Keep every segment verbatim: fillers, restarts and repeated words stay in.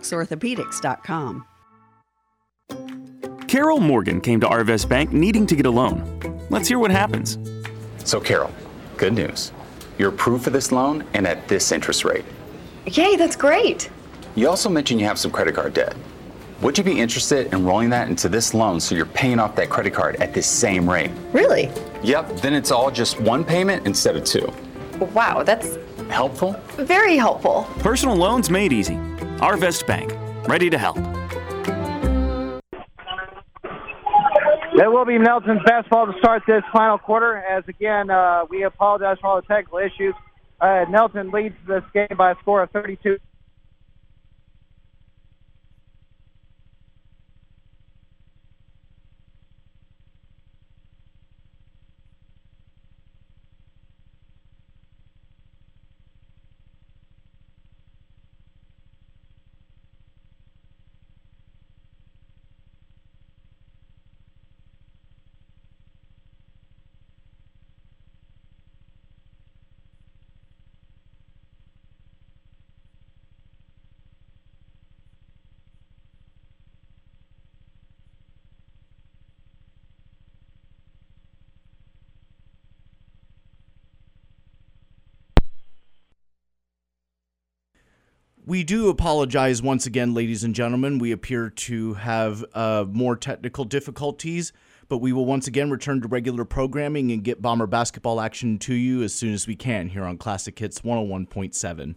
max orthopedics dot com. Carol Morgan came to Arvest Bank needing to get a loan. Let's hear what happens. So Carol, good news. You're approved for this loan and at this interest rate. Yay, that's great. You also mentioned you have some credit card debt. Would you be interested in rolling that into this loan so you're paying off that credit card at this same rate? Really? Yep, then it's all just one payment instead of two. Wow, that's helpful? Very helpful. Personal loans made easy. Arvest Bank, ready to help. It will be Nelson's basketball to start this final quarter. As again, uh, we apologize for all the technical issues. Uh, Nelson leads this game by a score of thirty-two. We do apologize once again, ladies and gentlemen. We appear to have uh, more technical difficulties, but we will once again return to regular programming and get Bomber basketball action to you as soon as we can here on Classic Hits one oh one point seven.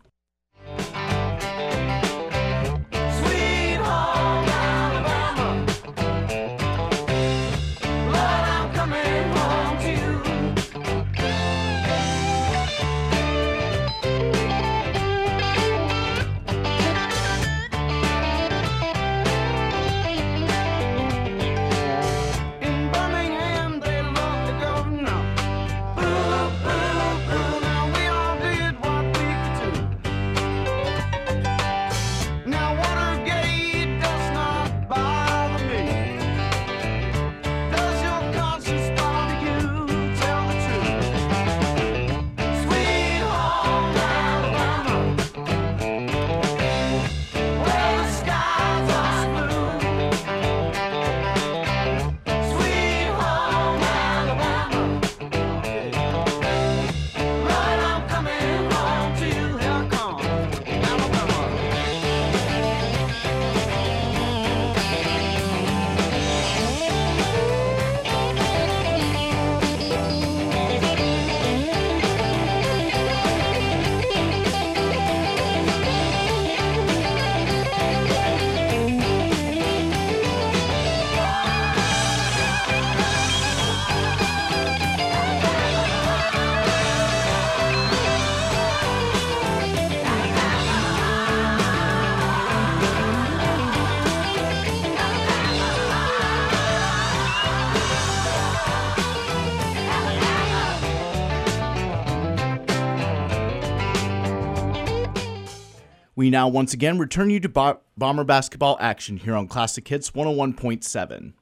We now once again return you to Bo- Bomber basketball action here on Classic Hits one oh one point seven.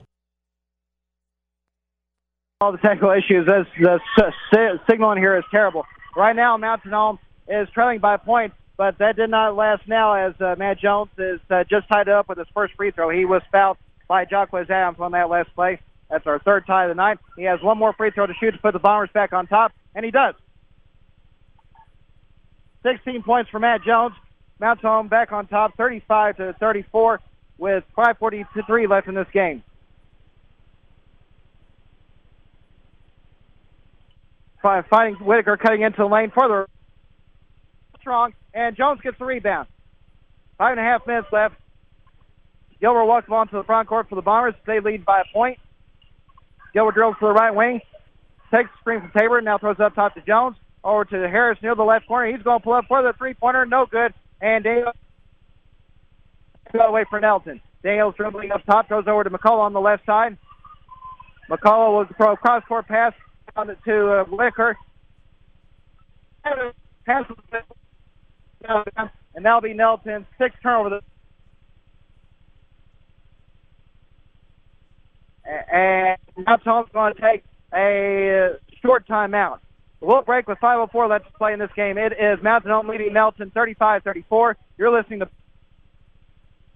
All the technical issues, this, the s- signal in here is terrible. Right now, Mountain Home is trailing by a point, but that did not last now as uh, Matt Jones is uh, just tied up with his first free throw. He was fouled by Jacquez Adams on that last play. That's our third tie of the night. He has one more free throw to shoot to put the Bombers back on top, and he does. sixteen points for Matt Jones. Mount Home back on top, thirty-five to thirty-four, with five forty-three left in this game. Fighting Whitaker cutting into the lane further. Strong, and Jones gets the rebound. Five and a half minutes left. Gilbert walks the ball to the front court for the Bombers. They lead by a point. Gilbert drills to the right wing. Takes the screen from Tabor, now throws up top to Jones. Over to Harris near the left corner. He's going to pull up for the three-pointer. No good. And Daniel got away for Nelson. Daniel's dribbling up top. Goes over to McCullough on the left side. McCullough will throw a cross-court pass to uh, Whitaker. Pass, and that'll be Nelson. Six turnover. And now Tom's going to take a short timeout. We'll break with five oh four left to play in this game. It is Mountain Home leading Nelson thirty-five thirty-four. You're listening to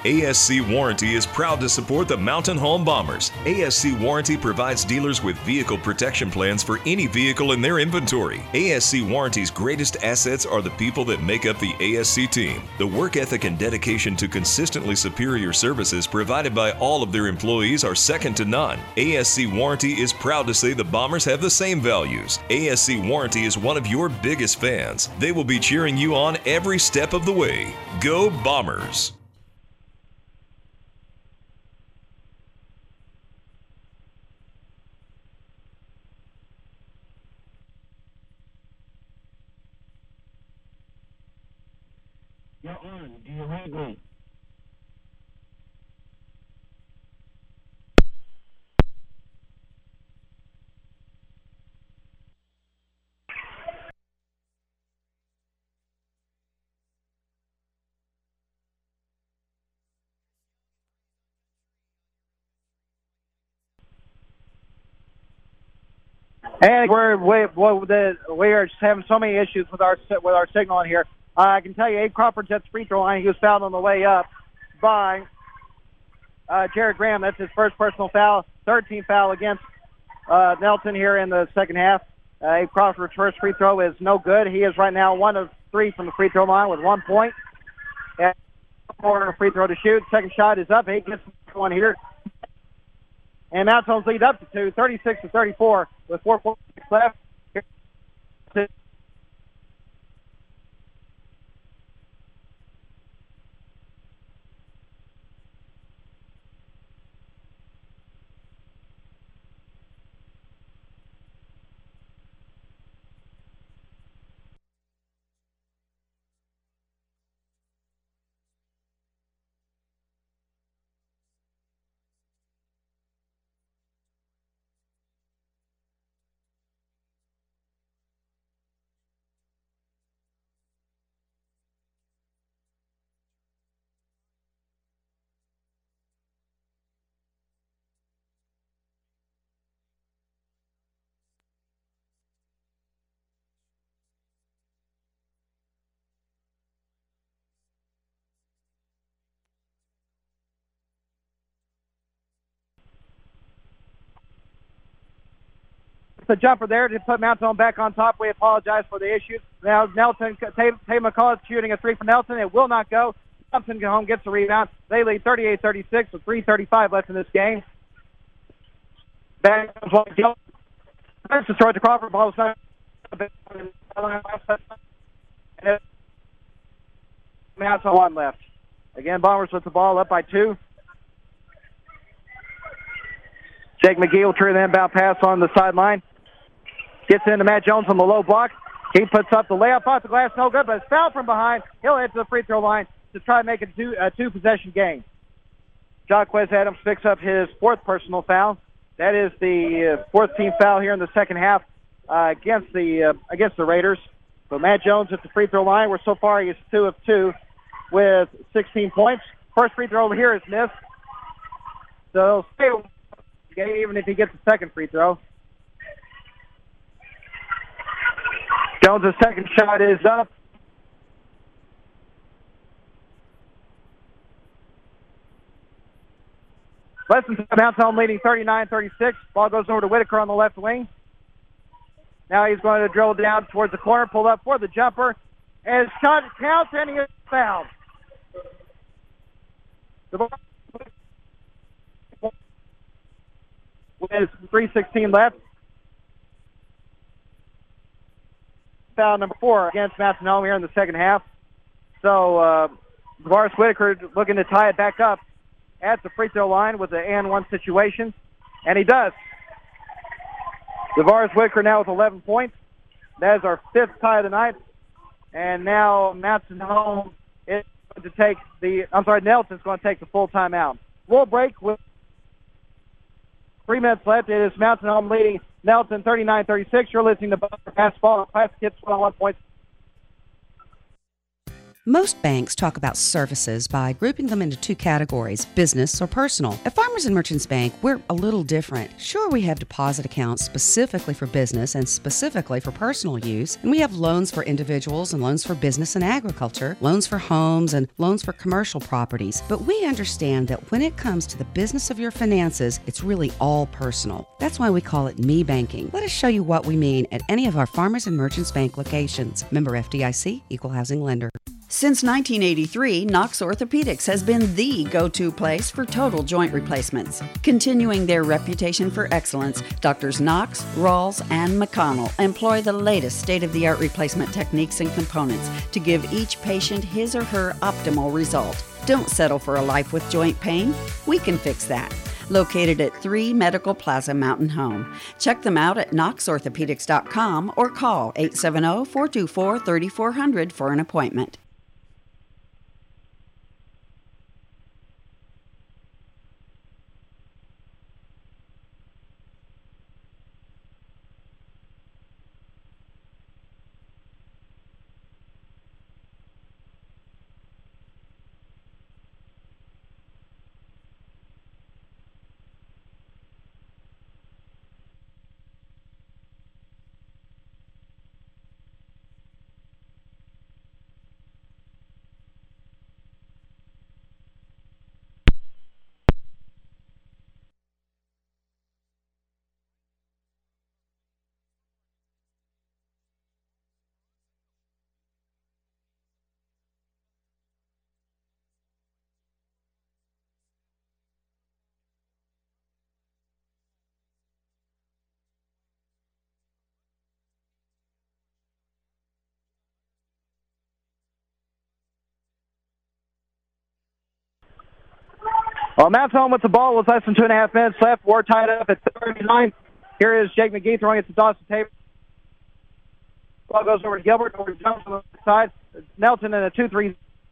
A S C Warranty is proud to support the Mountain Home Bombers. A S C Warranty provides dealers with vehicle protection plans for any vehicle in their inventory. A S C Warranty's greatest assets are the people that make up the A S C team. The work ethic and dedication to consistently superior services provided by all of their employees are second to none. A S C Warranty is proud to say the Bombers have the same values. A S C Warranty is one of your biggest fans. They will be cheering you on every step of the way. Go Bombers! You're on. Do you read me? And we're we, well, the, we are just having so many issues with our with our signal in here. Uh, I can tell you, Abe Crawford's at the free throw line. He was fouled on the way up by uh, Jared Graham. That's his first personal foul. Third team foul against uh, Nelson here in the second half. Uh, Abe Crawford's first free throw is no good. He is right now one of three from the free throw line with one point. And four free throw to shoot. Second shot is up. He gets one here. And Mount Holmes lead up to two, thirty-six to thirty-four, with four forty-six left. The jumper there to put Mount Holmes back on top. We apologize for the issues. Now Nelson, Tay, Tay McCall is shooting a three for Nelson. It will not go. Thompson home gets the rebound. They lead thirty-eight thirty-six with three thirty-five left in this game. Back comes one. That's destroyed to Crawford. Ball is not. Mount Holmes one left. Again, Bombers with the ball up by two. Jake McGee will turn the inbound pass on the sideline. Gets into Matt Jones on the low block. He puts up the layup off the glass, no good, but it's fouled from behind. He'll head to the free throw line to try to make it two, a two-possession game. Jacquez Adams picks up his fourth personal foul. That is the uh, fourth team foul here in the second half uh, against the uh, against the Raiders. So Matt Jones at the free throw line, where so far he is two of two with sixteen points. First free throw over here is missed. So he'll stay even if he gets the second free throw. Jones' second shot is up. Less than time, Mount Holmes leading thirty-nine thirty-six. Ball goes over to Whitaker on the left wing. Now he's going to drill down towards the corner, pull up for the jumper. And his shot counts, and he is fouled. The ball with three sixteen left. Foul number four against Mountain Home here in the second half. So uh, Tavares Whitaker looking to tie it back up at the free throw line with the and one situation, and he does. Tavares Whitaker now with eleven points. That is our fifth tie of the night, and now Mountain Home is going to take the. I'm sorry, Nelson's going to take the full timeout. We'll break with three minutes left. It is Mountain Home leading Nelson thirty-nine thirty-six. You're listening to Basketball and Classic Hits one oh one point. Most banks talk about services by grouping them into two categories, business or personal. At Farmers and Merchants Bank, we're a little different. Sure, we have deposit accounts specifically for business and specifically for personal use, and we have loans for individuals and loans for business and agriculture, loans for homes and loans for commercial properties. But we understand that when it comes to the business of your finances, it's really all personal. That's why we call it Me Banking. Let us show you what we mean at any of our Farmers and Merchants Bank locations. Member F D I C, Equal Housing Lender. Since nineteen eighty-three, Knox Orthopedics has been the go-to place for total joint replacements. Continuing their reputation for excellence, Doctors Knox, Rawls, and McConnell employ the latest state-of-the-art replacement techniques and components to give each patient his or her optimal result. Don't settle for a life with joint pain. We can fix that. Located at three Medical Plaza Mountain Home. Check them out at knox orthopedics dot com or call eight seven zero, four two four, three four zero zero for an appointment. Well, Matt's home with the ball with less than two and a half minutes left. We're tied up at thirty-nine. Here is Jake McGee throwing it to Dawson Tabor. Ball goes over to Gilbert, over to Jones on the side. Nelson in a two three.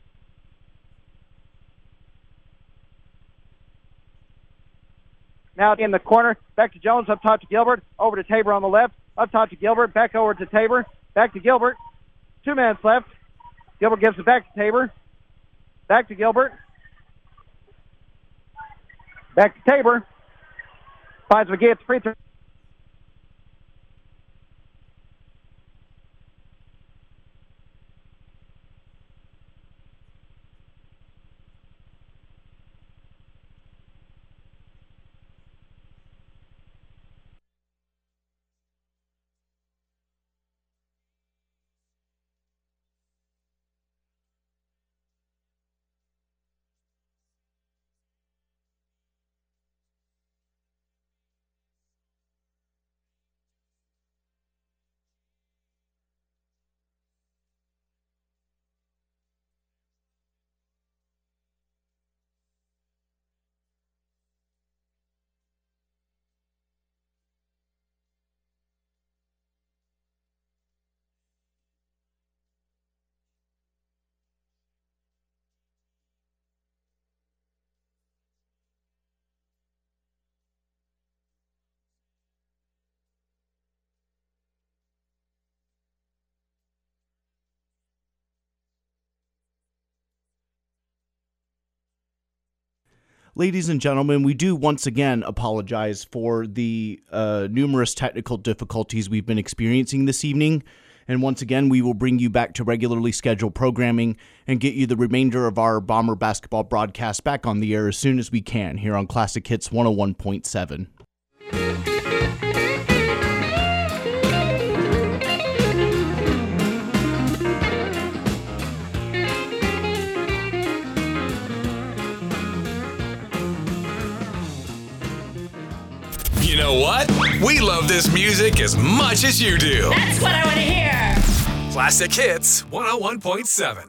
Now in the corner, back to Jones, up top to Gilbert, over to Tabor on the left, up top to Gilbert, back over to Tabor, back to Gilbert. Two minutes left. Gilbert gives it back to Tabor. Back to Gilbert. Back to Tabor. Finds McGee at the free throw. Ladies and gentlemen, we do once again apologize for the uh, numerous technical difficulties we've been experiencing this evening. And once again, we will bring you back to regularly scheduled programming and get you the remainder of our Bomber basketball broadcast back on the air as soon as we can here on Classic Hits one oh one point seven. You know what? We love this music as much as you do. That's what I want to hear. Classic Hits one oh one point seven.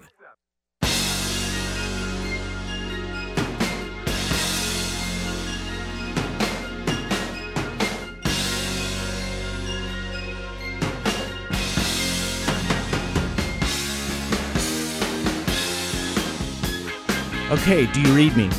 Okay, do you read me?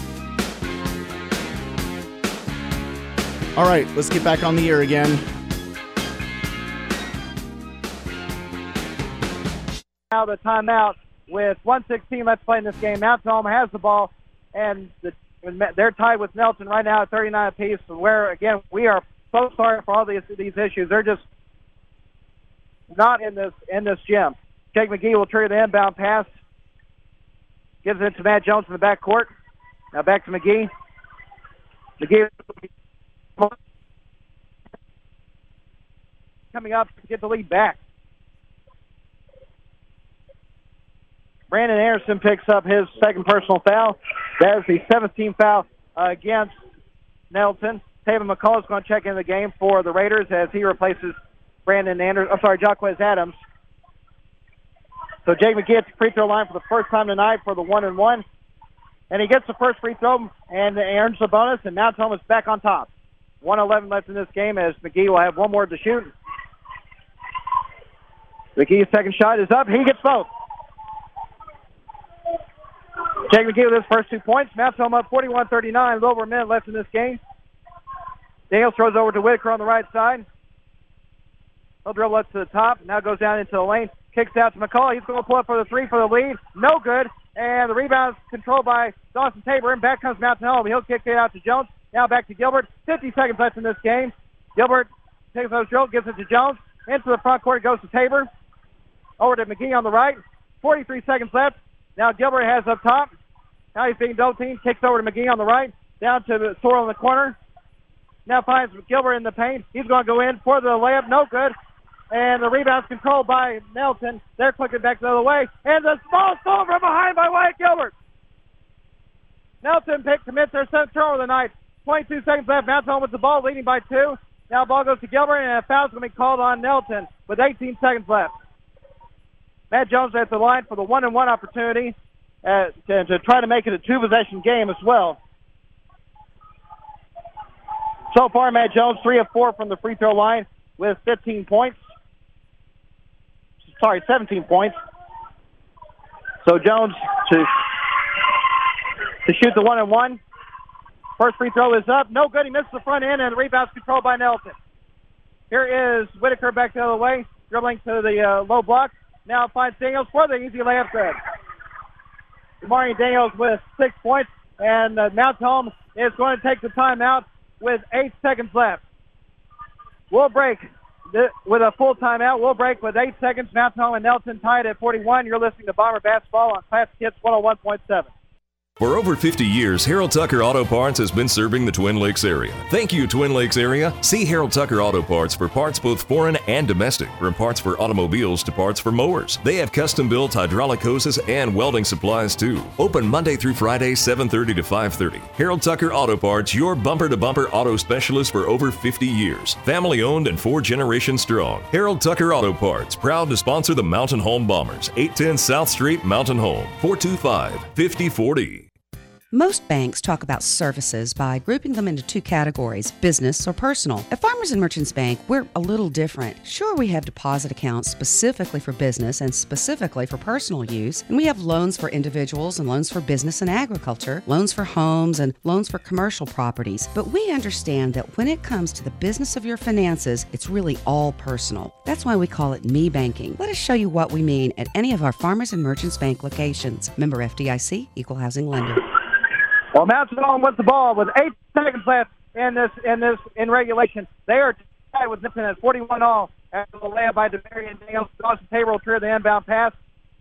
All right, let's get back on the air again. Now the timeout with one sixteen left to play in this game. Mountain Home has the ball, and the, they're tied with Nelson right now at thirty-nine apiece, where, again, we are so sorry for all these these issues. They're just not in this in this gym. Jake McGee will trigger the inbound pass. Gives it to Matt Jones in the back court. Now back to McGee. McGee coming up to get the lead back. Brandon Anderson picks up his second personal foul. That is the seventeenth foul uh, against Nelson. Taven McCall is going to check in the game for the Raiders as he replaces Brandon Anderson. I'm sorry, Jacquez Adams. So Jake McGee at the free throw line for the first time tonight for the one and one. And he gets the first free throw and earns the bonus, and Mount Home is back on top. one eleven left in this game as McGee will have one more to shoot. McGee's second shot is up. He gets both. Jake McGee with his first two points. Mount Home up forty-one thirty-nine. A little over a minute left in this game. Daniels throws over to Whitaker on the right side. He'll dribble up to the top. Now goes down into the lane. Kicks out to McCall. He's going to pull up for the three for the lead. No good. And the rebound is controlled by Dawson Tabor. And back comes Mountain Home. He'll kick it out to Jones. Now back to Gilbert. fifty seconds left in this game. Gilbert takes those drills, gives it to Jones. Into the front court it goes to Tabor. Over to McGee on the right. forty-three seconds left. Now Gilbert has up top. Now he's being double teamed. Kicks over to McGee on the right. Down to Sorrell in the corner. Now finds Gilbert in the paint. He's going to go in for the layup. No good. And the rebound's controlled by Nelson. They're clicking back the other way. And the small stone from behind by Wyatt Gilbert. Nelson pick commits their seventh turnover of the night. twenty-two seconds left. Mountain Home with the ball, leading by two. Now ball goes to Gilbert, and a foul's going to be called on Nelson with eighteen seconds left. Matt Jones at the line for the one and one opportunity uh, to, to try to make it a two-possession game as well. So far, Matt Jones, three of four from the free throw line with fifteen points. Sorry, seventeen points. So Jones to to shoot the one and one. First free throw is up. No good. He misses the front end, and the rebound's controlled by Nelson. Here is Whitaker back the other way, dribbling to the uh, low block. Now finds Daniels for the easy layup good. Marion Daniels with six points, and uh, Mount Home is going to take the timeout with eight seconds left. We'll break th- with a full timeout. We'll break with eight seconds. Mount Home and Nelson tied at forty-one. You're listening to Bomber Basketball on Classic Hits one oh one point seven. For over fifty years, Harold Tucker Auto Parts has been serving the Twin Lakes area. Thank you, Twin Lakes area. See Harold Tucker Auto Parts for parts both foreign and domestic, from parts for automobiles to parts for mowers. They have custom-built hydraulic hoses and welding supplies, too. Open Monday through Friday, seven thirty to five thirty. Harold Tucker Auto Parts, your bumper-to-bumper auto specialist for over fifty years. Family-owned and four generations strong. Harold Tucker Auto Parts, proud to sponsor the Mountain Home Bombers. eight ten South Street, Mountain Home, four two five, five oh four oh. Most banks talk about services by grouping them into two categories, business or personal. At Farmers and Merchants Bank, we're a little different. Sure, we have deposit accounts specifically for business and specifically for personal use, and we have loans for individuals and loans for business and agriculture, loans for homes and loans for commercial properties. But we understand that when it comes to the business of your finances, it's really all personal. That's why we call it Me Banking. Let us show you what we mean at any of our Farmers and Merchants Bank locations. Member F D I C, Equal Housing Lender. Well, Mountain Home with the ball with eight seconds left in this in this in regulation. They are tied with Nipton at forty-one all after the layup by DeMarion Daniels. Dawson Tabor will clear the inbound pass.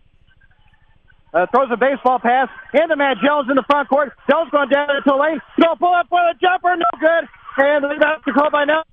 Uh, throws a baseball pass into Matt Jones in the front court. Jones going down into the lane. Going to pull up for the jumper. No good. And the rebound is called by Nelson.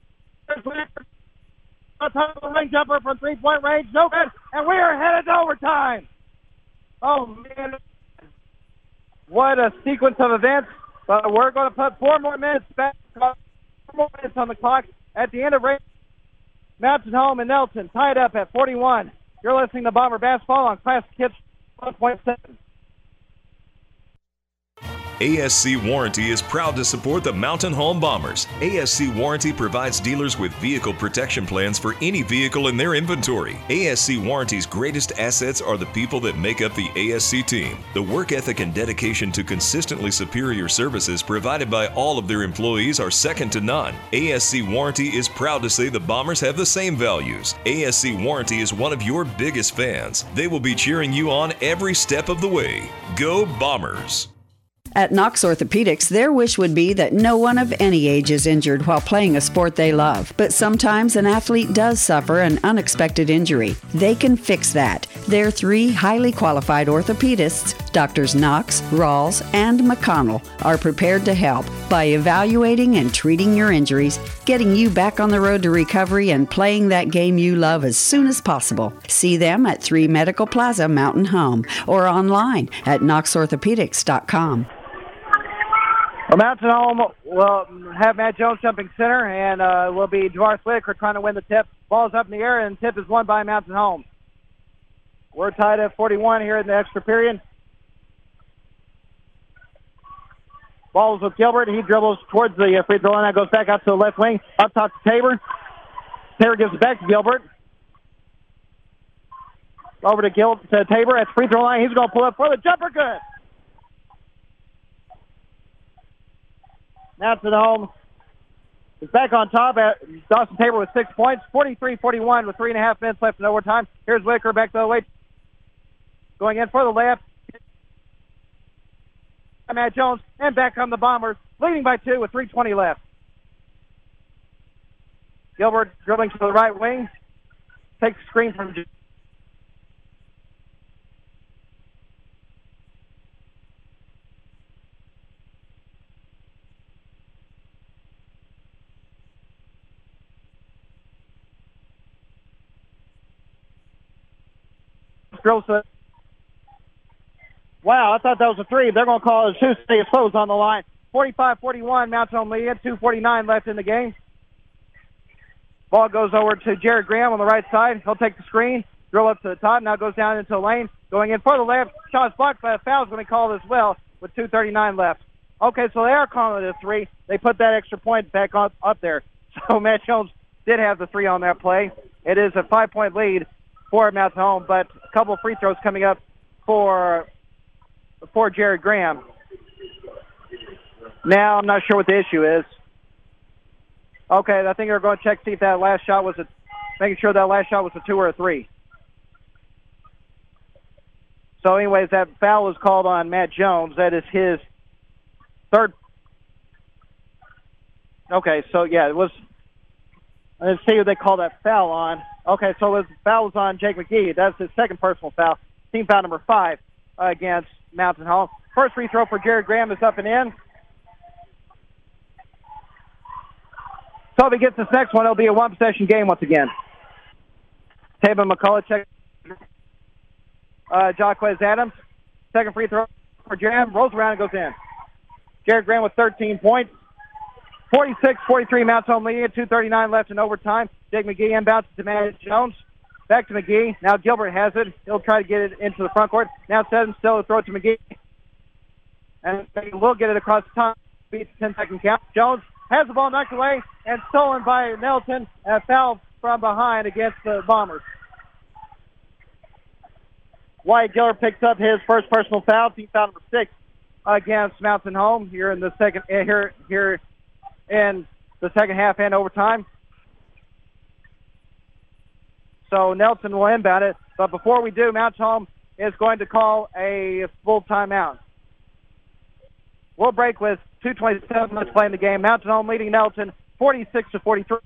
On top of the ring jumper from three-point range. No good. And we are headed to overtime. Oh, man. What a sequence of events. But we're going to put four more minutes back, four more minutes on the clock at the end of race. Mountain Home and Nelson tied up at forty-one. You're listening to Bomber Basketball on Classic Hits one point seven. A S C Warranty is proud to support the Mountain Home Bombers. A S C Warranty provides dealers with vehicle protection plans for any vehicle in their inventory. A S C Warranty's greatest assets are the people that make up the A S C team. The work ethic and dedication to consistently superior services provided by all of their employees are second to none. A S C Warranty is proud to say the Bombers have the same values. A S C Warranty is one of your biggest fans. They will be cheering you on every step of the way. Go Bombers! At Knox Orthopedics, their wish would be that no one of any age is injured while playing a sport they love. But sometimes an athlete does suffer an unexpected injury. They can fix that. Their three highly qualified orthopedists, Doctors Knox, Rawls, and McConnell, are prepared to help by evaluating and treating your injuries, getting you back on the road to recovery, and playing that game you love as soon as possible. See them at three Medical Plaza Mountain Home or online at knox orthopedics dot com. Well, Mountain Home will have Matt Jones jumping center, and uh, will be Davaris Whitaker trying to win the tip. Ball's up in the air, and tip is won by Mountain Home. We're tied at forty-one here in the extra period. Ball's with Gilbert. He dribbles towards the free throw line. That goes back out to the left wing. Up top to Tabor. Tabor gives it back to Gilbert. Over to Gil to Tabor at the free throw line. He's going to pull up for the jumper. Good. Mountain Home is back on top at Dawson Tabor with six points. forty-three forty-one with three and a half minutes left in overtime. Here's Whitaker back the other way. Going in for the layup. Matt Jones, and back on the Bombers, leading by two with three twenty left. Gilbert dribbling to the right wing. Takes a screen from drills it. Wow, I thought that was a three. They're going to call it a two. Stay close on the line. forty-five forty-one, Mountain Home lead. two forty-nine left in the game. Ball goes over to Jared Graham on the right side. He'll take the screen, drill up to the top. Now goes down into the lane. Going in for the left. Shot's blocked, but a foul's going to be called as well with two thirty-nine left. Okay, so they are calling it a three. They put that extra point back up, up there. So Matt Jones did have the three on that play. It is a five-point lead for Mountain Home, but a couple of free throws coming up for for Jared Graham. Now I'm not sure what the issue is. Okay, I think they're going to check see if that last shot was a, making sure that last shot was a two or a three. So, anyways, that foul was called on Matt Jones. That is his third. Okay, so yeah, it was. Let's see who they call that foul on. Okay, so the foul was on Jake McGee. That's his second personal foul. Team foul number five uh, against Mountain Home. First free throw for Jared Graham is up and in. So if he gets this next one, it'll be a one-possession game once again. Tabor McCullough check. Uh, Jacquez Adams. Second free throw for Graham. Rolls around and goes in. Jared Graham with thirteen points. forty-six forty-three, Mountain Home leading. two thirty-nine left in overtime. Jake McGee inbounds to Matt Jones. Back to McGee. Now Gilbert has it. He'll try to get it into the front court. Now Seven still throw it to McGee. And they will get it across the top. Beats the ten-second count. Jones has the ball knocked away and stolen by Nelson. And a foul from behind against the Bombers. Wyatt Gilbert picks up his first personal foul. Team foul number six against Mountain Home here in the second uh, here here in the second half and overtime. So Nelson will inbound it. But before we do, Mountain Home is going to call a full timeout. We'll break with two twenty-seven left play in the game. Mountain Home leading Nelson forty-six to forty-three.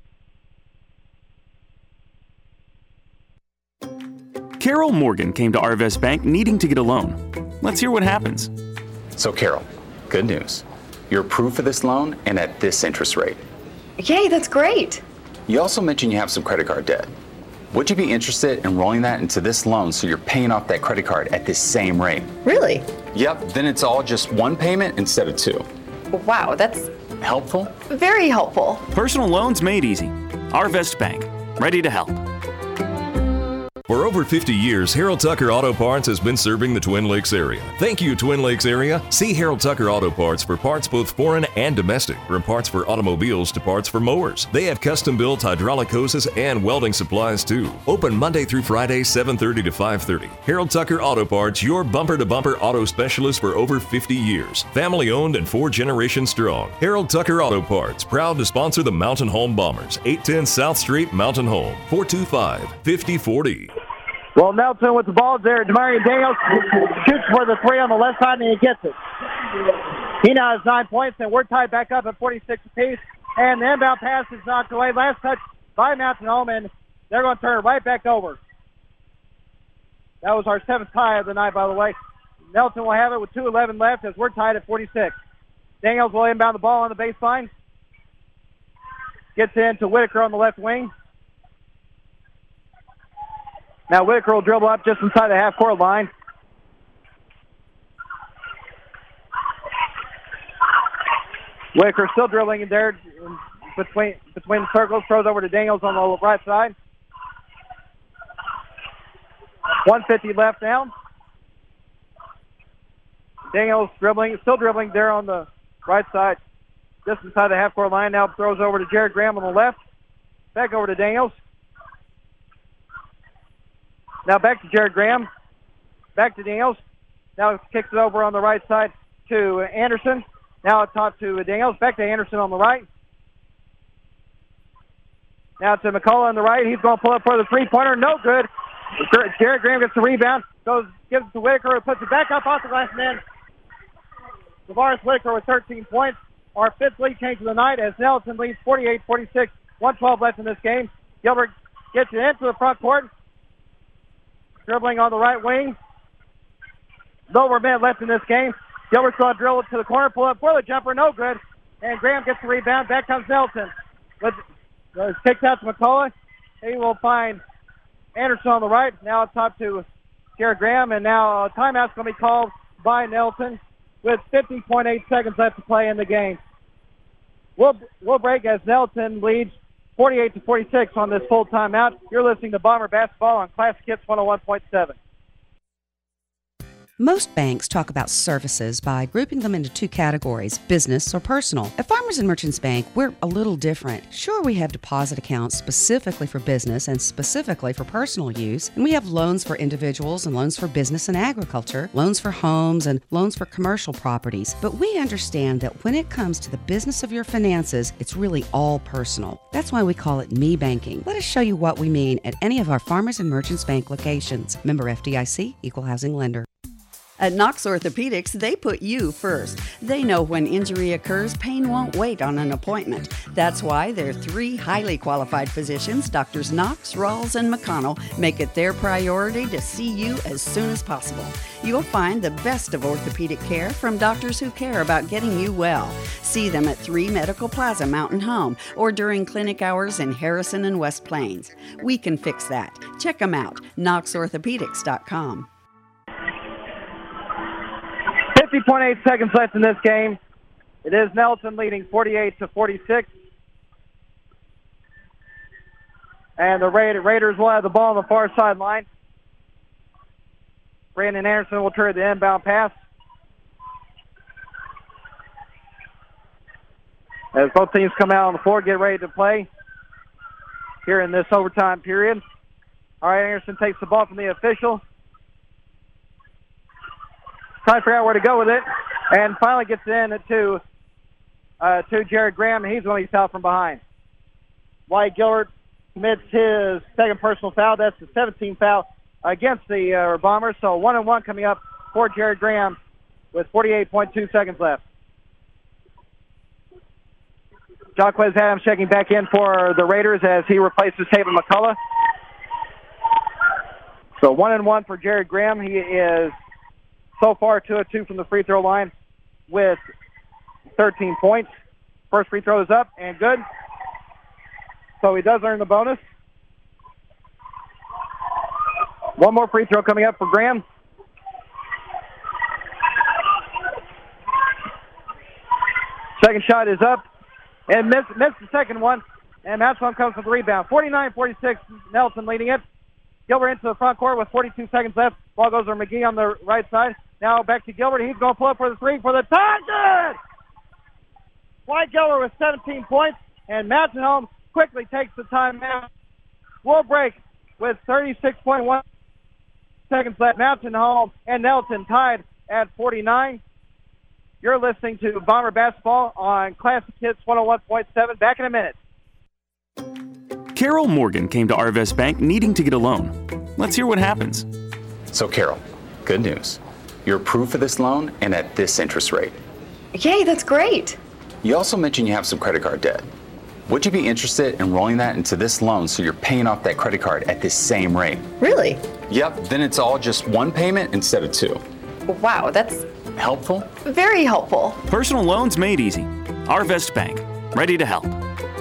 Carol Morgan came to Arvest Bank needing to get a loan. Let's hear what happens. So, Carol, good news. You're approved for this loan and at this interest rate. Yay, that's great. You also mentioned you have some credit card debt. Would you be interested in rolling that into this loan so you're paying off that credit card at this same rate? Really? Yep, then it's all just one payment instead of two. Wow, that's helpful? Very helpful. Personal loans made easy. Arvest Bank, ready to help. For over fifty years, Harold Tucker Auto Parts has been serving the Twin Lakes area. Thank you, Twin Lakes area. See Harold Tucker Auto Parts for parts both foreign and domestic, from parts for automobiles to parts for mowers. They have custom-built hydraulic hoses and welding supplies too. Open Monday through Friday, seven thirty to five thirty. Harold Tucker Auto Parts, your bumper-to-bumper auto specialist for over fifty years. Family-owned and four generations strong. Harold Tucker Auto Parts, proud to sponsor the Mountain Home Bombers. eight ten South Street, Mountain Home. four two five, five oh four oh. Well, Nelson with the ball there. Demarion Daniels shoots for the three on the left side, and he gets it. He now has nine points, and we're tied back up at forty-six apiece. And the inbound pass is knocked away. Last touch by Mountain Home, and they're going to turn it right back over. That was our seventh tie of the night, by the way. Nelson will have it with two eleven left as we're tied at forty-six. Daniels will inbound the ball on the baseline. Gets in to Whitaker on the left wing. Now Whitaker will dribble up just inside the half-court line. Whitaker still dribbling in there between between the circles. Throws over to Daniels on the right side. one fifty left now. Daniels dribbling, still dribbling there on the right side, just inside the half-court line. Now throws over to Jared Graham on the left. Back over to Daniels. Now back to Jared Graham. Back to Daniels. Now kicks it over on the right side to Anderson. Now it's top to Daniels. Back to Anderson on the right. Now to McCullough on the right. He's going to pull up for the three-pointer. No good. Jared Graham gets the rebound. Goes, gives it to Whitaker. Who puts it back up off the glass man. Tavares Whitaker with thirteen points. Our fifth lead change of the night as Nelson leads forty-eight forty-six. one twelve left in this game. Gilbert gets it into the front court. Dribbling on the right wing. No over a minute left in this game. Gilbert's going to drill it to the corner, pull up for the jumper, no good. And Graham gets the rebound. Back comes Nelson. But uh, kicks out to McCullough. He will find Anderson on the right. Now it's top to Jared Graham. And now a timeout's going to be called by Nelson with fifty point eight seconds left to play in the game. We'll, we'll break as Nelson leads forty-eight to forty-six on this full timeout. You're listening to Bomber Basketball on Classic Hits one oh one point seven. Most banks talk about services by grouping them into two categories, business or personal. At Farmers and Merchants Bank, we're a little different. Sure, we have deposit accounts specifically for business and specifically for personal use, and we have loans for individuals and loans for business and agriculture, loans for homes and loans for commercial properties. But we understand that when it comes to the business of your finances, it's really all personal. That's why we call it Me Banking. Let us show you what we mean at any of our Farmers and Merchants Bank locations. Member F D I C, Equal Housing Lender. At Knox Orthopedics, they put you first. They know when injury occurs, pain won't wait on an appointment. That's why their three highly qualified physicians, Doctors Knox, Rawls, and McConnell, make it their priority to see you as soon as possible. You'll find the best of orthopedic care from doctors who care about getting you well. See them at three Medical Plaza Mountain Home or during clinic hours in Harrison and West Plains. We can fix that. Check them out, knox orthopedics dot com. fifty point eight seconds left in this game. It is Nelson leading forty-eight to forty-six. And the Raiders will have the ball on the far sideline. Brandon Anderson will turn the inbound pass. As both teams come out on the floor, get ready to play here in this overtime period. All right, Anderson takes the ball from the official. Trying to figure out where to go with it, and finally gets it in to, uh, to Jared Graham, and he's going to be fouled from behind. Wyatt Gilbert commits his second personal foul. That's the seventeenth foul against the uh, Bombers. So one and one coming up for Jared Graham with forty-eight point two seconds left. Jacquez Adams checking back in for the Raiders as he replaces Taven McCullough. So one and one for Jared Graham. He is so far two of two from the free throw line with thirteen points. First free throw is up and good. So he does earn the bonus. One more free throw coming up for Graham. Second shot is up and missed, missed the second one. And that's one comes with the rebound. forty-nine forty-six, Nelson leading it. Gilbert into the front court with forty-two seconds left. Ball goes over McGee on the right side. Now back to Gilbert. He's going to pull up for the three for the tie. Good! Wyatt Gilbert with seventeen points, and Mountain Home quickly takes the timeout. We'll break with thirty-six point one seconds left. Mountain Home and Nelson tied at forty-nine. You're listening to Bomber Basketball on Classic Hits one oh one point seven. Back in a minute. Carol Morgan came to Arvest Bank needing to get a loan. Let's hear what happens. So, Carol, good news. You're approved for this loan and at this interest rate. Yay, that's great. You also mentioned you have some credit card debt. Would you be interested in rolling that into this loan so you're paying off that credit card at this same rate? Really? Yep, then it's all just one payment instead of two. Wow, that's helpful? Very helpful. Personal loans made easy. Arvest Bank, ready to help.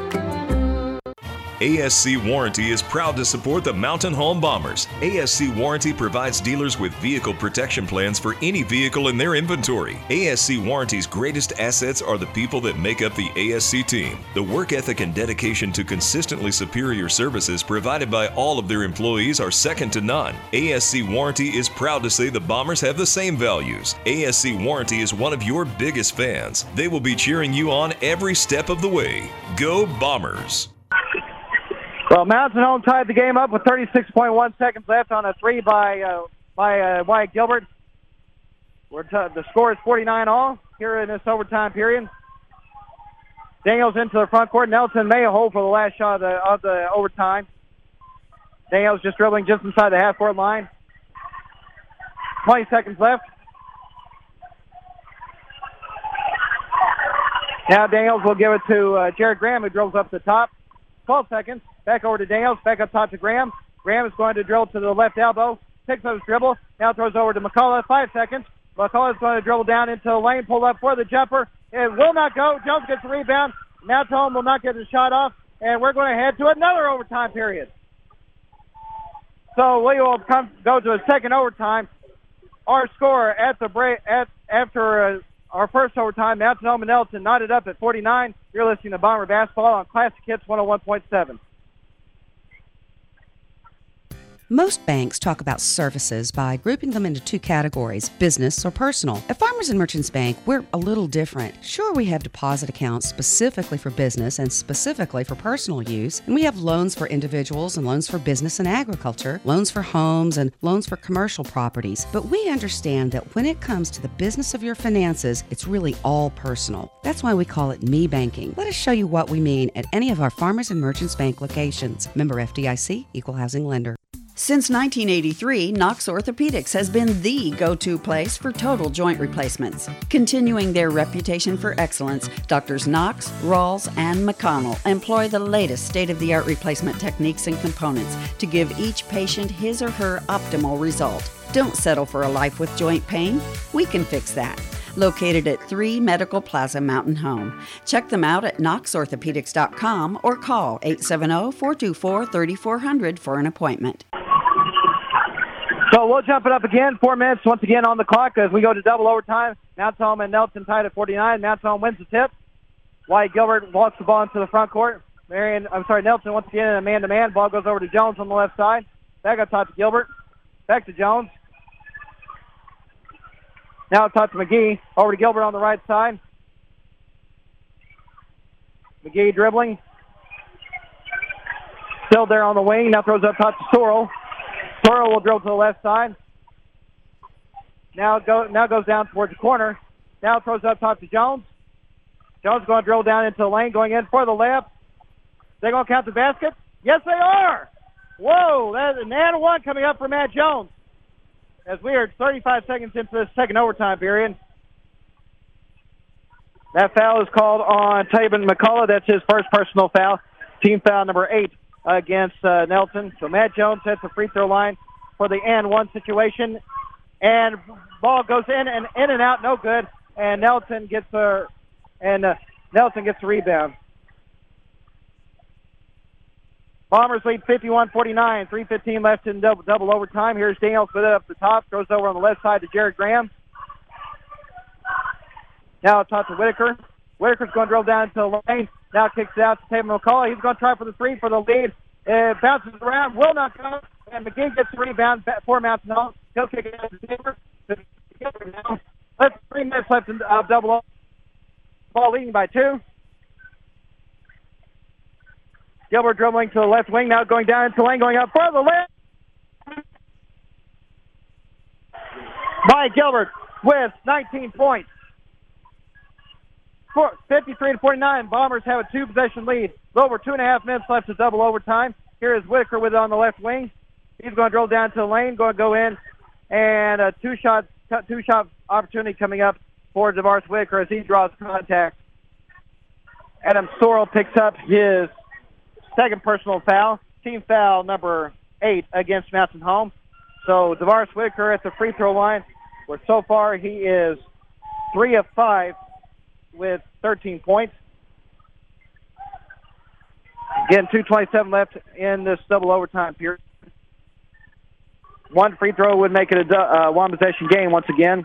A S C Warranty is proud to support the Mountain Home Bombers. A S C Warranty provides dealers with vehicle protection plans for any vehicle in their inventory. A S C Warranty's greatest assets are the people that make up the A S C team. The work ethic and dedication to consistently superior services provided by all of their employees are second to none. A S C Warranty is proud to say the Bombers have the same values. A S C Warranty is one of your biggest fans. They will be cheering you on every step of the way. Go Bombers! Well, Mountain Home tied the game up with thirty-six point one seconds left on a three by uh, by uh, Wyatt Gilbert. We're t- the score is forty-nine all here in this overtime period. Daniels into the front court. Nelson may hold for the last shot of the, of the overtime. Daniels just dribbling just inside the half-court line. twenty seconds left. Now Daniels will give it to uh, Jared Graham, who dribbles up the top. twelve seconds. Back over to Daniels. Back up top to Graham. Graham is going to drill to the left elbow. Picks up his dribble. Now throws over to McCullough. Five seconds. McCullough is going to dribble down into the lane. Pull up for the jumper. It will not go. Jones gets the rebound. Mountain Home will not get the shot off. And we're going to head to another overtime period. So we will come go to a second overtime. Our score at the break at after uh, our first overtime, Mountain Home and Nelson knotted up at forty-nine. You're listening to Bomber Basketball on Classic Hits one oh one point seven. Most banks talk about services by grouping them into two categories, business or personal. At Farmers and Merchants Bank, we're a little different. Sure, we have deposit accounts specifically for business and specifically for personal use, and we have loans for individuals and loans for business and agriculture, loans for homes and loans for commercial properties. But we understand that when it comes to the business of your finances, it's really all personal. That's why we call it Me Banking. Let us show you what we mean at any of our Farmers and Merchants Bank locations. Member F D I C, Equal Housing Lender. Since nineteen eighty-three, Knox Orthopedics has been the go-to place for total joint replacements. Continuing their reputation for excellence, Doctors Knox, Rawls, and McConnell employ the latest state-of-the-art replacement techniques and components to give each patient his or her optimal result. Don't settle for a life with joint pain. We can fix that. Located at three Medical Plaza Mountain Home. Check them out at knox orthopedics dot com or call eight seven zero, four two four, three four zero zero for an appointment. So we'll jump it up again. Four minutes once again on the clock as we go to double overtime. Mountain Home and Nelson tied at forty-nine. Mountain Home wins the tip. Wyatt Gilbert walks the ball into the front court. Marion, I'm sorry, Nelson once again in a man-to-man. Ball goes over to Jones on the left side. Back up top to Gilbert. Back to Jones. Now it's top to McGee. Over to Gilbert on the right side. McGee dribbling. Still there on the wing. Now throws up top to Sorrell. Sorrell will drill to the left side. Now go now goes down towards the corner. Now throws up top to Jones. Jones going to drill down into the lane, going in for the layup. They're going to count the basket? Yes, they are. Whoa, that's an and one coming up for Matt Jones. As we are thirty-five seconds into the second overtime period. That foul is called on Taven McCullough. That's his first personal foul. Team foul number eight against uh, Nelson. So Matt Jones hits the free throw line for the and one situation. And ball goes in and in and out, no good. And Nelson gets the and uh, Nelson gets the rebound. Bombers lead fifty-one forty-nine. three fifteen left in double, double overtime. Here's Daniels with it up the top. Throws over on the left side to Jared Graham. Now it's out to Whitaker. Whitaker's going to drill down into the lane. Now kicks it out to Taven McCullough. He's going to try for the three for the lead. It bounces around. Will not go. And McGee gets the rebound for Mountain Home. He'll kick it out to Gilbert. Now, let's three minutes left in uh, double O. Ball leading by two. Gilbert dribbling to the left wing, now going down into lane, going up for the left. By Gilbert with nineteen points. fifty-three to forty-nine. Bombers have a two-possession lead. Over two and a half minutes left to double overtime. Here is Whitaker with it on the left wing. He's going to drill down to the lane, going to go in, and a two-shot two-shot opportunity coming up for DeVaris Whitaker as he draws contact. Adam Sorrell picks up his second personal foul, team foul number eight against Mountain Home. So DeVaris Whitaker at the free throw line, where so far he is three of five with thirteen points. Again, two twenty-seven left in this double overtime period. One free throw would make it a uh, one possession game once again.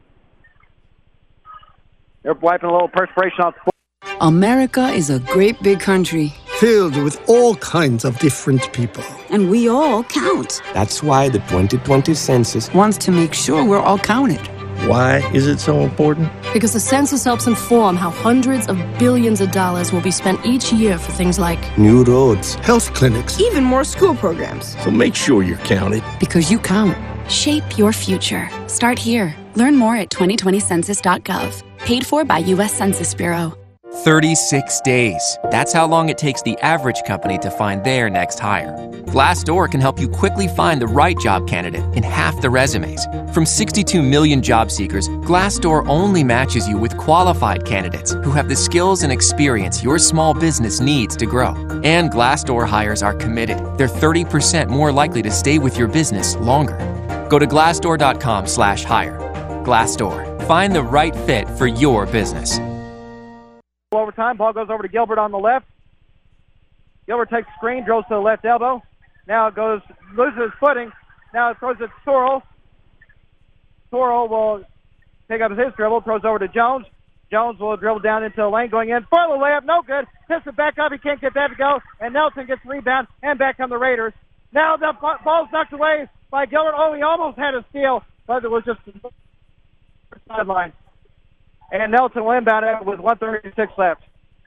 They're wiping a little perspiration off the floor. America is a great big country filled with all kinds of different people. And we all count. That's why the twenty twenty census wants to make sure we're all counted. Why is it so important? Because the census helps inform how hundreds of billions of dollars will be spent each year for things like new roads, health clinics, even more school programs. So make sure you're counted. Because you count. Shape your future. Start here. Learn more at twenty twenty census dot gov. Paid for by U S Census Bureau. thirty-six days. That's how long it takes the average company to find their next hire. Glassdoor can help you quickly find the right job candidate in half the resumes. From sixty-two million job seekers, Glassdoor only matches you with qualified candidates who have the skills and experience your small business needs to grow. And Glassdoor hires are committed. They're thirty percent more likely to stay with your business longer. Go to glassdoor dot com slash hire. Glassdoor. Find the right fit for your business. Overtime, ball goes over to Gilbert on the left. Gilbert takes the screen, drills to the left elbow. Now it goes, loses his footing. Now it throws it to Sorrell. Sorrell will pick up his dribble, throws over to Jones. Jones will dribble down into the lane, going in for the layup, no good. Picks it back up, he can't get that to go. And Nelson gets the rebound, and back come the Raiders. Now the ball's knocked away by Gilbert. Oh, he almost had a steal, but it was just sideline. And Nelson will inbound it with one thirty-six left.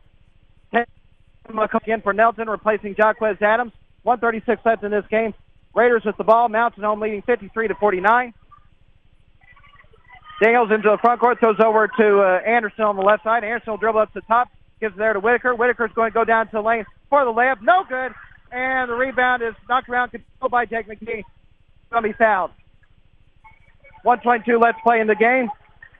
Again for Nelson, replacing Jaquez Adams. one thirty-six left in this game. Raiders with the ball. Mountain Home leading fifty-three to forty-nine. Daniels into the front court, throws over to uh, Anderson on the left side. Anderson will dribble up to the top, gives it there to Whitaker. Whitaker's going to go down to the lane for the layup. No good. And the rebound is knocked around control by Jake McGee. Going to be fouled. one twenty-two left play in the game.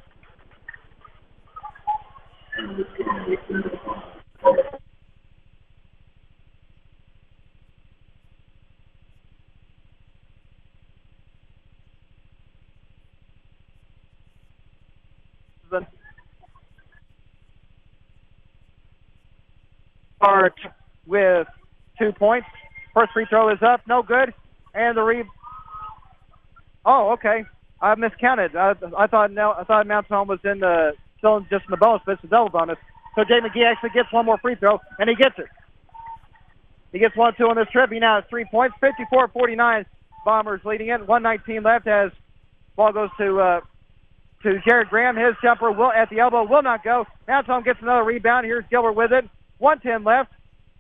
Start with two points. First free throw is up, no good. And the re. Oh, okay. I miscounted. I, I thought now I thought Mountain Home was in the still just in the bonus, but it's a double bonus. So Jay McGee actually gets one more free throw, and he gets it. He gets one, two on this trip. He now has three points, fifty-four forty-nine. Bombers leading it. one nineteen left as ball goes to uh, to Jared Graham. His jumper will at the elbow will not go. Mountain Home gets another rebound. Here's Gilbert with it. one ten left.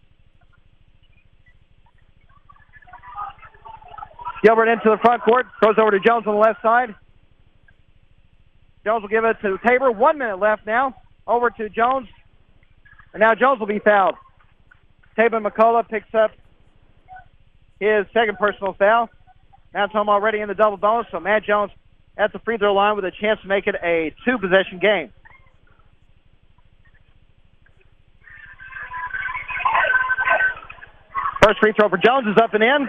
Gilbert into the front court. Throws over to Jones on the left side. Jones will give it to Tabor. One minute left now. Over to Jones. And now Jones will be fouled. Tabor McCullough picks up his second personal foul. Mountain Home already in the double bonus, so Matt Jones at the free throw line with a chance to make it a two-possession game. First free throw for Jones is up and in.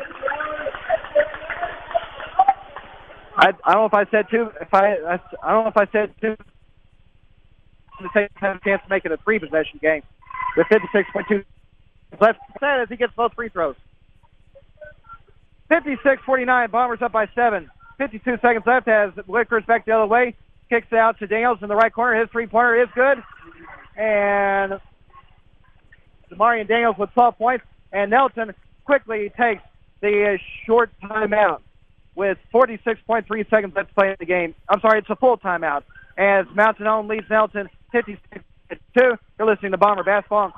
I, I don't know if I said two. If I, I, I don't know if I said two. The have a chance to make it a three-possession game with fifty-six point two left as he gets both free throws. fifty-six forty-nine. Bombers up by seven. fifty-two seconds left as Whitaker's back the other way. Kicks it out to Daniels in the right corner. His three-pointer is good. And Demarion Daniels with twelve points. And Nelson quickly takes the uh, short timeout with forty-six point three seconds left to play in the game. I'm sorry, it's a full timeout. As Mountain Home leads Nelton fifty-six to two. You're listening to Bomber Basketball.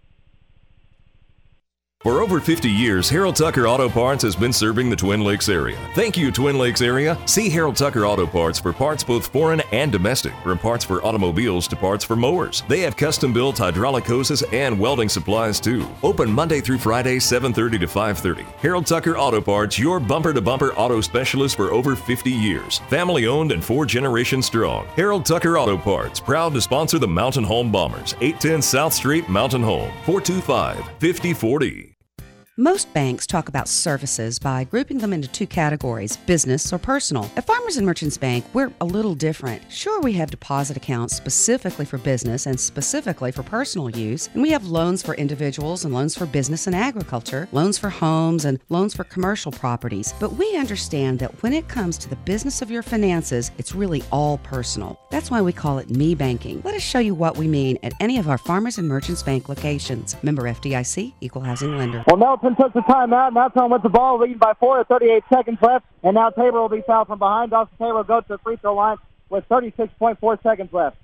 For over fifty years, Harold Tucker Auto Parts has been serving the Twin Lakes area. Thank you, Twin Lakes area. See Harold Tucker Auto Parts for parts both foreign and domestic, from parts for automobiles to parts for mowers. They have custom-built hydraulic hoses and welding supplies, too. Open Monday through Friday, seven thirty to five thirty. Harold Tucker Auto Parts, your bumper-to-bumper auto specialist for over fifty years. Family-owned and four generations strong. Harold Tucker Auto Parts, proud to sponsor the Mountain Home Bombers. eight ten South Street, Mountain Home, four two five, five oh four oh. Most banks talk about services by grouping them into two categories, business or personal. At Farmers and Merchants Bank, we're a little different. Sure, we have deposit accounts specifically for business and specifically for personal use, and we have loans for individuals and loans for business and agriculture, loans for homes and loans for commercial properties. But we understand that when it comes to the business of your finances, it's really all personal. That's why we call it Me Banking. Let us show you what we mean at any of our Farmers and Merchants Bank locations. Member F D I C, Equal Housing Lender. Well, Nelson took the timeout. Mountain with the ball, leading by four with thirty-eight seconds left. And now Tabor will be fouled from behind. Dawson Tabor will go to the free throw line with thirty-six point four seconds left.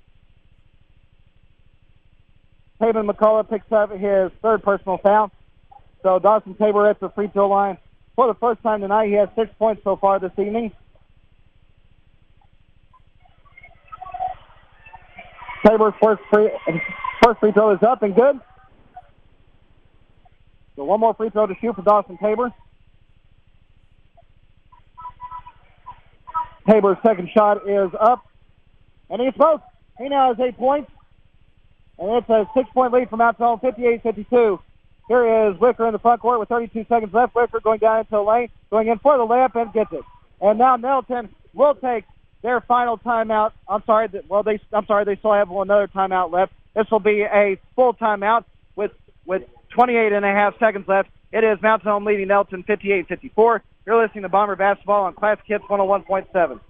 Taven McCullough picks up his third personal foul. So Dawson Tabor at the free throw line. For the first time tonight, he has six points so far this evening. Tabor's first free, first free throw is up and good. So one more free throw to shoot for Dawson Tabor. Tabor's second shot is up, and he's both. He now has eight points, and it's a six-point lead for Mountain Home, fifty-eight fifty-two. Here is Wicker in the front court with thirty-two seconds left. Wicker going down into the lane, going in for the layup, and gets it. And now Nelton will take their final timeout. I'm sorry, well, they, I'm sorry, they still have another timeout left. This will be a full timeout with with twenty-eight and a half seconds left. It is Mountain Home leading Nelton fifty-eight fifty-four. You're listening to Bomber Basketball on Classic Hits one oh one point seven.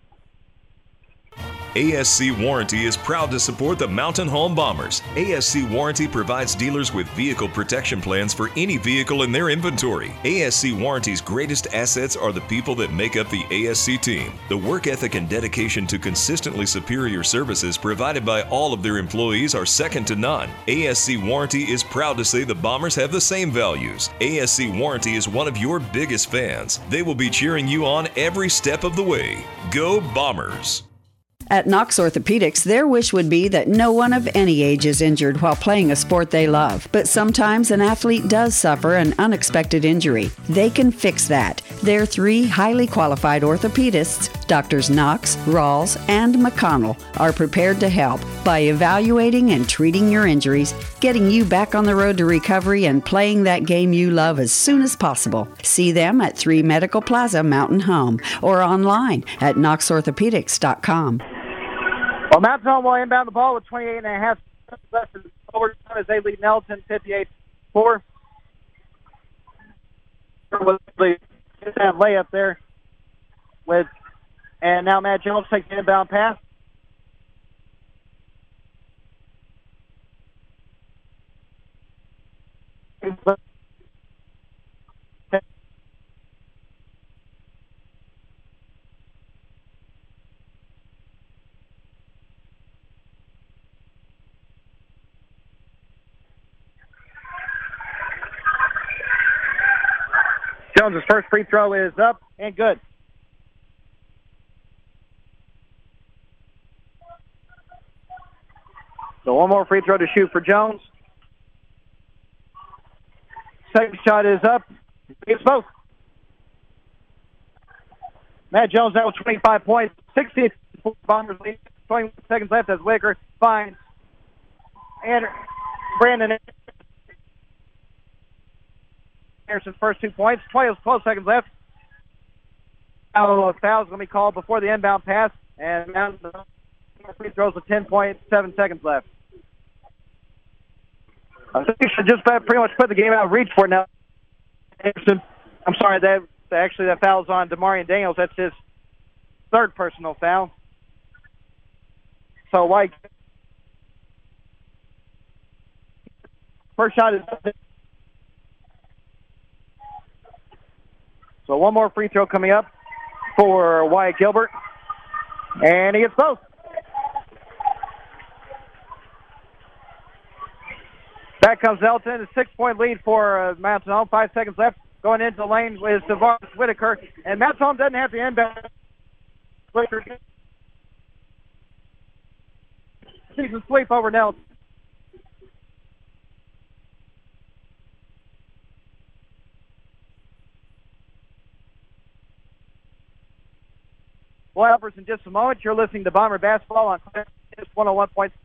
A S C Warranty is proud to support the Mountain Home Bombers. A S C Warranty provides dealers with vehicle protection plans for any vehicle in their inventory. A S C Warranty's greatest assets are the people that make up the A S C team. The work ethic and dedication to consistently superior services provided by all of their employees are second to none. A S C Warranty is proud to say the Bombers have the same values. A S C Warranty is one of your biggest fans. They will be cheering you on every step of the way. Go Bombers! At Knox Orthopedics, their wish would be that no one of any age is injured while playing a sport they love. But sometimes an athlete does suffer an unexpected injury. They can fix that. Their three highly qualified orthopedists, Doctors Knox, Rawls, and McConnell, are prepared to help by evaluating and treating your injuries, getting you back on the road to recovery, and playing that game you love as soon as possible. See them at three Medical Plaza, Mountain Home, or online at knox orthopedics dot com. Well, Mountain Home will inbound the ball with twenty-eight and a half seconds left in overtime as they lead Nelson fifty-eight four. With the that layup there. With, and now Matt Jones takes the inbound pass. Jones' first free throw is up and good. So one more free throw to shoot for Jones. Second shot is up. It's both. Matt Jones now with twenty-five points. sixteen Bombers lead. twenty seconds left as Wicker finds and Brandon Anderson's first two points. twelve, twelve seconds left. Foul is going to be called before the inbound pass, and now the free throws with ten point seven seconds left. I think you should just pretty much put the game out of reach for now. Anderson, I'm sorry, that actually that foul's on Demarion Daniels. That's his third personal foul. So White, first shot is So one more free throw coming up for Wyatt Gilbert. And he gets both. Back comes Elton. A six-point lead for uh, Mountain Home. Five seconds left. Going into the lane is Tavares Whitaker. And Mountain Home doesn't have the inbound. Whitaker sees a sweep over Nelson. Well, uppers in just a moment. You're listening to Bomber Basketball on one oh one point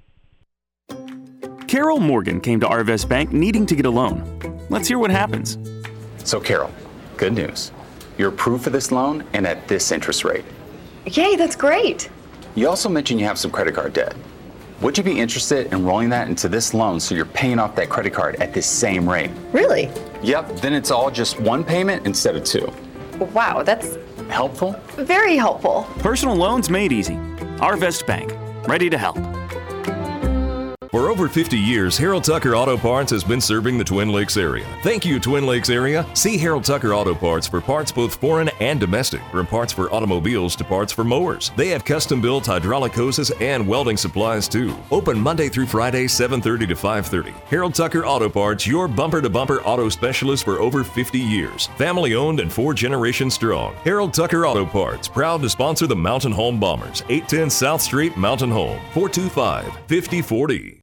six. Carol Morgan came to Arvest Bank needing to get a loan. Let's hear what happens. So, Carol, good news. You're approved for this loan and at this interest rate. Yay, that's great. You also mentioned you have some credit card debt. Would you be interested in rolling that into this loan so you're paying off that credit card at this same rate? Really? Yep, then it's all just one payment instead of two. Wow, that's helpful? Very helpful. Personal loans made easy. Arvest Bank, ready to help. For over fifty years, Harold Tucker Auto Parts has been serving the Twin Lakes area. Thank you, Twin Lakes area. See Harold Tucker Auto Parts for parts both foreign and domestic, from parts for automobiles to parts for mowers. They have custom-built hydraulic hoses and welding supplies too. Open Monday through Friday, seven thirty to five thirty. Harold Tucker Auto Parts, your bumper-to-bumper auto specialist for over fifty years. Family-owned and four generations strong. Harold Tucker Auto Parts, proud to sponsor the Mountain Home Bombers. eight ten South Street, Mountain Home. four two five, five oh four oh.